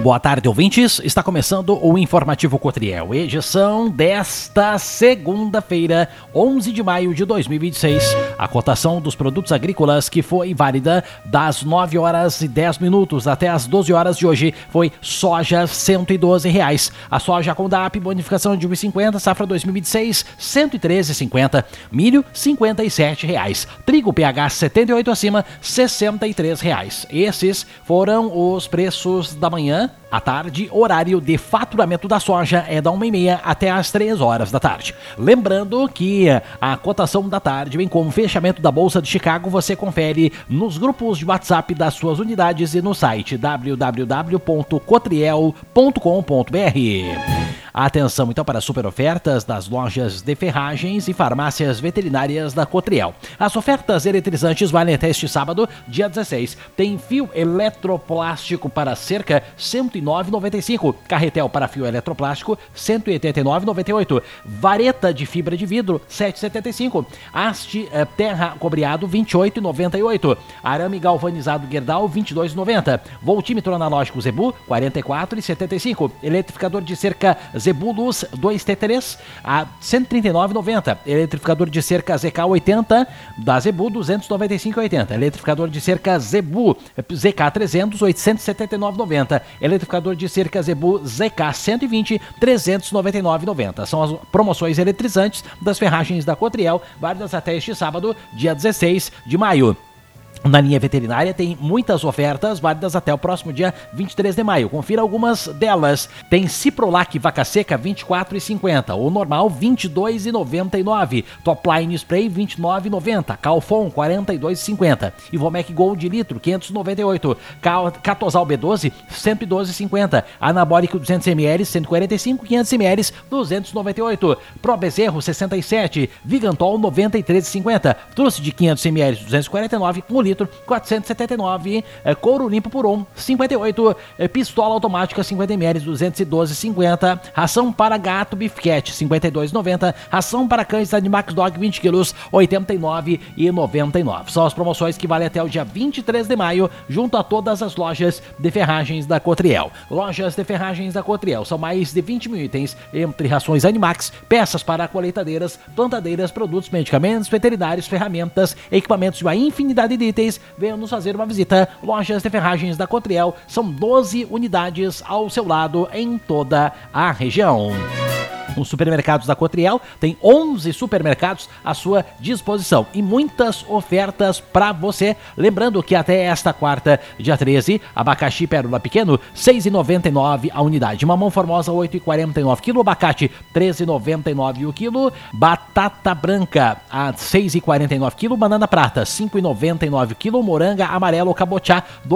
Boa tarde, ouvintes. Está começando o Informativo Cotriel, edição desta segunda-feira, 11 de maio de 2026. A cotação dos produtos agrícolas que foi válida das 9 horas e 10 minutos até as 12 horas de hoje foi soja R$ 112. A soja com DAP, bonificação de R$ 1,50, safra 2026, R$ 113,50. Milho, R$ 57. Trigo PH 78 acima, R$ 63. Esses foram os preços da manhã. À tarde, horário de faturamento da soja é da 1h30 até as 3 horas da tarde. Lembrando que a cotação da tarde, bem como o fechamento da Bolsa de Chicago, você confere nos grupos de WhatsApp das suas unidades e no site www.cotriel.com.br. Atenção então para as super ofertas das lojas de ferragens e farmácias veterinárias da Cotriel. As ofertas eletrizantes valem até este sábado, dia 16. Tem fio eletroplástico para cerca R$ 109,95. Carretel para fio eletroplástico R$ 189,98. Vareta de fibra de vidro R$ 7,75. Haste terra cobreado R$ 28,98. Arame galvanizado Gerdau R$ 22,90. Voltímetro analógico Zebu R$ 44,75. Eletrificador de cerca Zebu Luz 2T3 a R$ 139,90. Eletrificador de cerca ZK80 da Zebu R$ 295,80. Eletrificador de cerca Zebu ZK300 R$ 879,90. Eletrificador de cerca Zebu ZK120 R$ 399,90. São as promoções eletrizantes das ferragens da Cotriel, válidas até este sábado, dia 16 de maio. Na linha veterinária tem muitas ofertas válidas até o próximo dia 23 de maio. Confira algumas delas. Tem Ciprolac Vaca Seca R$ 24,50. O normal R$ 22,99. Topline Spray R$ 29,90. Calfon R$ 42,50. Ivomec Gold de litro R$ 598. Catosal B12 R$ 112,50. Anabólico 200ml R$ 145. 500ml R$ 298. Pro Bezerro 67. Vigantol R$ 93,50. Trouxe de 500ml R$ 249. 1 litro 479, couro limpo por 58, pistola automática 50ml 212,50, ração para gato Bifquete 52,90, ração para cães Animax Dog 20 kg 89,99. São as promoções que valem até o dia 23 de maio junto a todas as lojas de ferragens da Cotriel. Lojas de ferragens da Cotriel, são mais de 20 mil itens entre rações Animax, peças para colheitadeiras, plantadeiras, produtos, medicamentos, veterinários, ferramentas, equipamentos de uma infinidade de itens. Venham nos fazer uma visita. Lojas de ferragens da Cotriel, são 12 unidades ao seu lado em toda a região. Os supermercados da Cotriel tem 11 supermercados à sua disposição e muitas ofertas para você. Lembrando que até esta quarta, dia 13, abacaxi Pérola Pequeno R$ 6,99 a unidade. Mamão Formosa R$ 8,49 quilo, abacate R$ 13,99 o quilo, batata branca a R$ 6,49 quilo, banana prata R$ 5,99 quilo, moranga amarelo cabotiá R$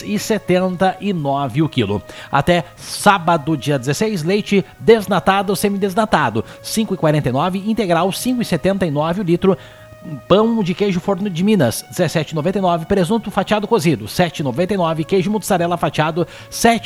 2,79 o quilo. Até sábado, dia 16, leite desnatado, semidesnatado R$ 5,49, integral R$ 5,79 o litro. Pão de queijo Forno de Minas, R$ 17,99. Presunto fatiado cozido, R$ 7,99. Queijo mussarela fatiado, R$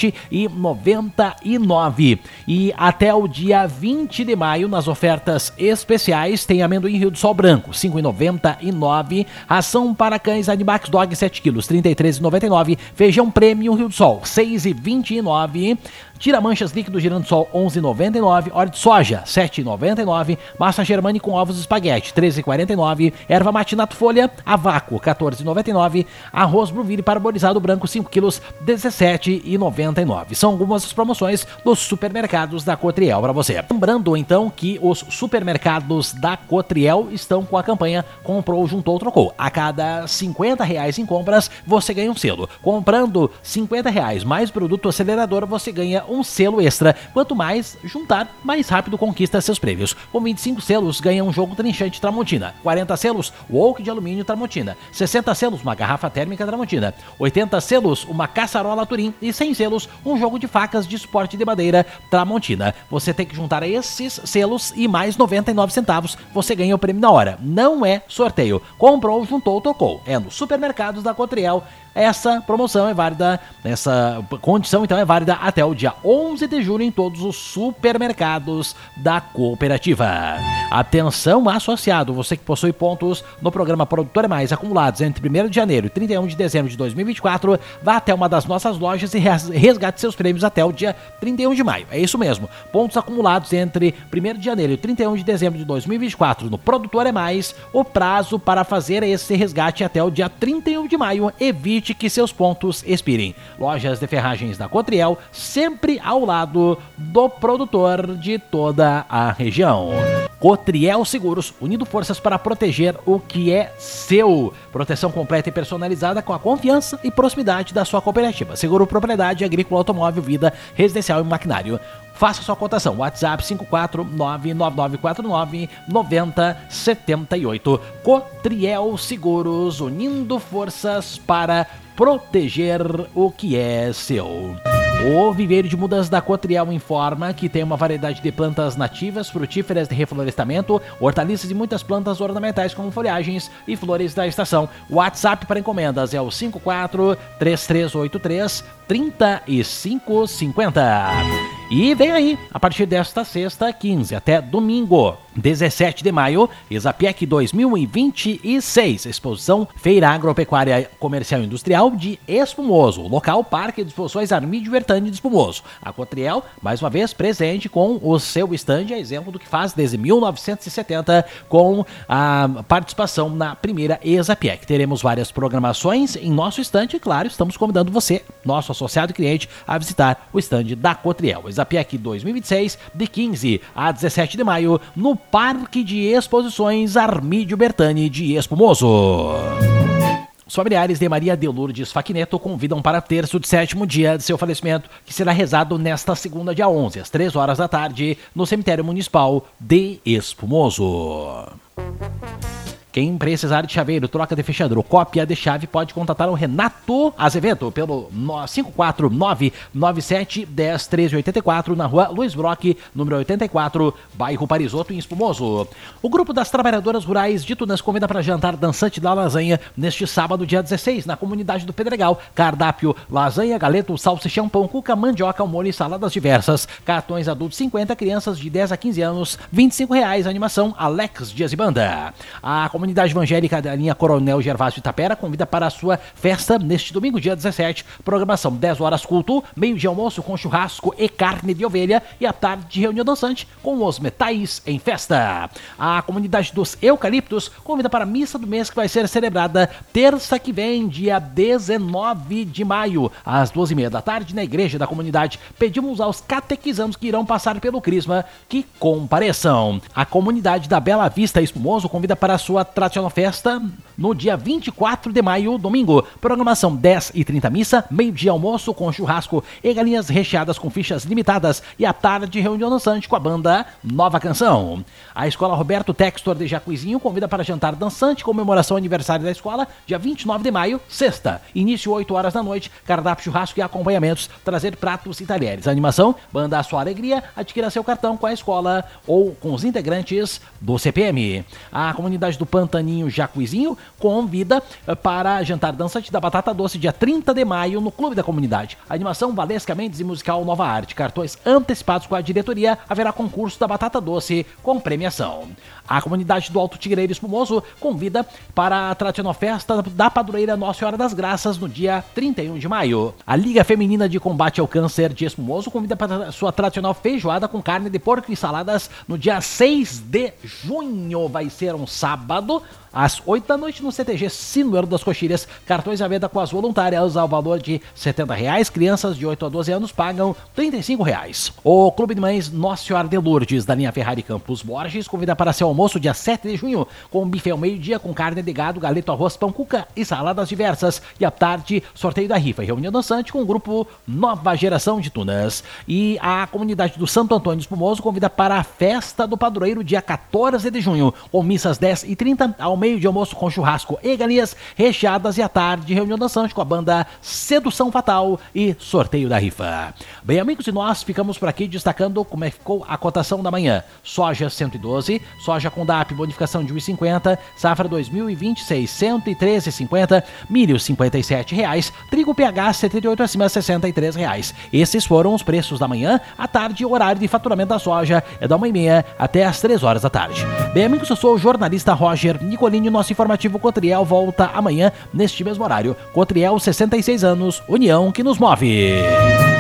7,99. E até o dia 20 de maio, nas ofertas especiais, tem amendoim Rio do Sol branco, R$ 5,99. Ração para cães Animax Dog 7 kg, R$ 33,99. Feijão Premium Rio do Sol, R$ 6,29. Tira-manchas líquido Giransol 11,99, óleo de soja 7,99, massa germânica com ovos espaguete 13,49, erva matinato folha a vácuo 14,99, arroz Bruville parbolizado branco 5 kg 17,99. São algumas das promoções dos supermercados da Cotriel para você. Lembrando então que os supermercados da Cotriel estão com a campanha Comprou, Juntou, Trocou. A cada R$ 50 em compras você ganha um selo. Comprando R$ 50 mais produto acelerador você ganha um selo extra. Quanto mais juntar, mais rápido conquista seus prêmios. Com 25 selos, ganha um jogo trinchante Tramontina. 40 selos, wok de alumínio Tramontina. 60 selos, uma garrafa térmica Tramontina. 80 selos, uma caçarola Turim. E 100 selos, um jogo de facas de esporte de madeira Tramontina. Você tem que juntar esses selos e mais 99 centavos. Você ganha o prêmio na hora. Não é sorteio. Comprou, juntou, tocou. É nos supermercados da Cotriel. Essa promoção é válida, essa condição então é válida até o dia 11 de julho em todos os supermercados da cooperativa. Atenção associado, você que possui pontos no programa Produtor é Mais acumulados entre 1º de janeiro e 31 de dezembro de 2024, vá até uma das nossas lojas e resgate seus prêmios até o dia 31 de maio. É isso mesmo, pontos acumulados entre 1º de janeiro e 31 de dezembro de 2024 no Produtor é Mais, o prazo para fazer esse resgate até o dia 31 de maio, evite que seus pontos expirem. Lojas de ferragens da Cotriel, sempre ao lado do produtor de toda a região. Cotriel Seguros, unindo forças para proteger o que é seu. Proteção completa e personalizada com a confiança e proximidade da sua cooperativa. Seguro propriedade, agrícola, automóvel, vida, residencial e maquinário. Faça sua cotação. WhatsApp 54999499078. Cotriel Seguros, unindo forças para proteger o que é seu. O Viveiro de Mudas da Cotriel informa que tem uma variedade de plantas nativas, frutíferas de reflorestamento, hortaliças e muitas plantas ornamentais como folhagens e flores da estação. O WhatsApp para encomendas é o 5433833550. E vem aí, a partir desta sexta, 15 até domingo, 17 de maio, Exapiec 2026, exposição Feira Agropecuária Comercial e Industrial de Espumoso, local Parque de Exposições Armídio Bertani de Espumoso. A Cotriel, mais uma vez, presente com o seu stand, a exemplo do que faz desde 1970, com a participação na primeira Exapiec. Teremos várias programações em nosso stand e, claro, estamos convidando você, nosso associado e cliente, a visitar o stand da Cotriel. Exapiec 2026, de 15 a 17 de maio, no Parque de Exposições Armídio Bertani de Espumoso. Os familiares de Maria de Lourdes Facchineto convidam para terço de 7º dia de seu falecimento, que será rezado nesta segunda, dia 11, às 3 horas da tarde, no cemitério municipal de Espumoso. Quem precisar de chaveiro, troca de fechadura ou cópia de chave pode contatar o Renato Azevedo pelo 54997101384 na rua Luiz Brock, número 84, bairro Parisotto, em Espumoso. O grupo das trabalhadoras rurais de Tunas convida para jantar dançante da lasanha neste sábado, dia 16, na comunidade do Pedregal. Cardápio: lasanha, galeto, salsichão, pão, cuca, mandioca, molho e saladas diversas. Cartões adultos 50, crianças de 10 a 15 anos, R$25. Animação: Alex Dias e Banda. A comunidade evangélica da linha Coronel Gervásio Itapera convida para a sua festa neste domingo, dia 17. Programação: 10 horas culto, meio-dia almoço com churrasco e carne de ovelha e à tarde de reunião dançante com os metais em festa. A comunidade dos Eucaliptos convida para a missa do mês, que vai ser celebrada terça que vem, dia 19 de maio, às 12h30 da tarde, na igreja da comunidade. Pedimos aos catequizandos que irão passar pelo crisma que compareçam. A comunidade da Bela Vista Espumoso convida para a sua tradicional festa no dia 24 de maio, domingo. Programação: 10h30 missa, meio-dia almoço com churrasco e galinhas recheadas com fichas limitadas e à tarde reunião dançante com a banda Nova Canção. A Escola Roberto Textor de Jacuizinho convida para jantar dançante, comemoração aniversário da escola, dia 29 de maio, sexta. Início 8 horas da noite, cardápio, churrasco e acompanhamentos, trazer pratos e talheres. Animação: Banda A Sua Alegria. Adquira seu cartão com a escola ou com os integrantes do CPM. A comunidade do Pantaninho Jacuizinho convida para jantar dançante da Batata Doce, dia 30 de maio, no Clube da Comunidade. Animação: Valesca Mendes e musical Nova Arte. Cartões antecipados com a diretoria. Haverá concurso da Batata Doce com premiação. A comunidade do Alto Tigreiro Espumoso convida para a tradicional festa da padroeira Nossa Senhora das Graças no dia 31 de maio. A Liga Feminina de Combate ao Câncer de Espumoso convida para a sua tradicional feijoada com carne de porco e saladas no dia 6 de junho. Vai ser um sábado, às 8 da noite, no CTG Sinuelo das Coxilhas. Cartões à venda com as voluntárias ao valor de R$70. Crianças de 8 a 12 anos pagam R$35. O Clube de Mães Nossa Senhora de Lourdes, da linha Ferrari Campos Borges, convida para seu almoço dia 7 de junho, com buffet ao meio-dia com carne de gado, galeto, arroz, pão, cuca e saladas diversas. E à tarde, sorteio da rifa e reunião dançante com o grupo Nova Geração de Tunas. E a comunidade do Santo Antônio Espumoso convida para a festa do padroeiro dia 14 de junho, com missas 10h30, ao meio de almoço com churrasco churrasco e galinhas recheadas e à tarde reunião dançante com a banda Sedução Fatal e sorteio da rifa. Bem, amigos, e nós ficamos por aqui destacando como é que ficou a cotação da manhã. Soja 112, soja com DAP bonificação de 1,50, safra 2026 113,50, milho R$ 57,00, trigo PH 78 acima R$ 63,00. Esses foram os preços da manhã. À tarde, o horário de faturamento da soja é da 1h30 até às 3 horas da tarde. Bem, amigos, eu sou o jornalista Roger Nicolini. Nosso informativo Cotriel volta amanhã neste mesmo horário. Cotriel, 66 anos, união que nos move.